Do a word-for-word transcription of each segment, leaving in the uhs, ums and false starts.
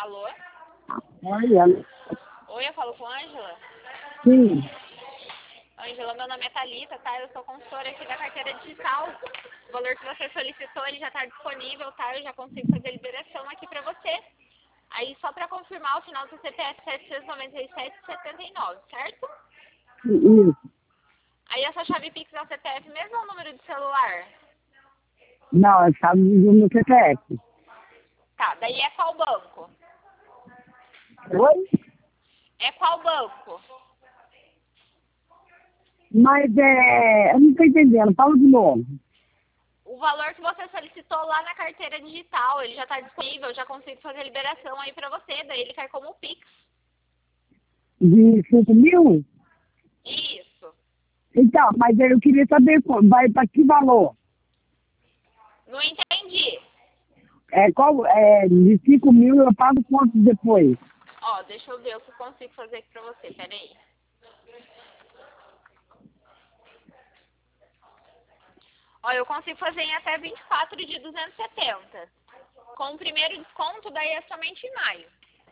Alô? Oi, Ana. Oi, eu falo com a Ângela? Sim. Ângela, meu nome é Thalita, tá? Eu sou consultora aqui da carteira digital. O valor que você solicitou, ele já está disponível, tá? Eu já consigo fazer a liberação aqui para você. Aí, só para confirmar, o final do C P F setecentos e noventa e sete setenta e nove, certo? Isso. Aí, essa chave Pix é o C P F mesmo ou o número de celular? Não, é chave do meu C P F. Tá, daí é qual banco? Oi? É qual banco? Mas é. Eu não estou entendendo. Fala de novo. O valor que você solicitou lá na carteira digital, ele já está disponível, eu já consigo fazer a liberação aí para você, daí ele cai como Pix. De cinco mil? Isso. Então, mas eu queria saber qual- vai para que valor? Não entendi. É, qual, é, de cinco mil eu pago quanto depois? Ó, deixa eu ver o que eu consigo fazer aqui pra você, peraí. Ó, eu consigo fazer em até vinte e quatro de duzentos e setenta. Com o primeiro desconto, daí é somente em maio.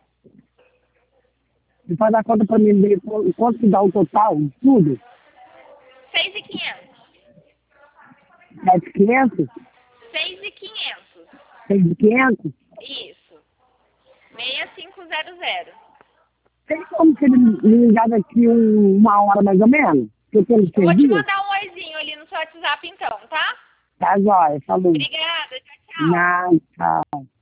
Você faz a conta para mim ver qu- quanto que dá o total, tudo? seis mil e quinhentos. sete mil e quinhentos? seis mil e quinhentos. seis mil e quinhentos? Isso. seis cinco zero zero. Tem como você me me ligar daqui um- uma hora mais ou menos? Que eu tenho que Eu vou te servir? mandar um oizinho ali no seu WhatsApp então, tá? Tá, jóia. Falou. Obrigada, tchau, tchau. Não, tchau.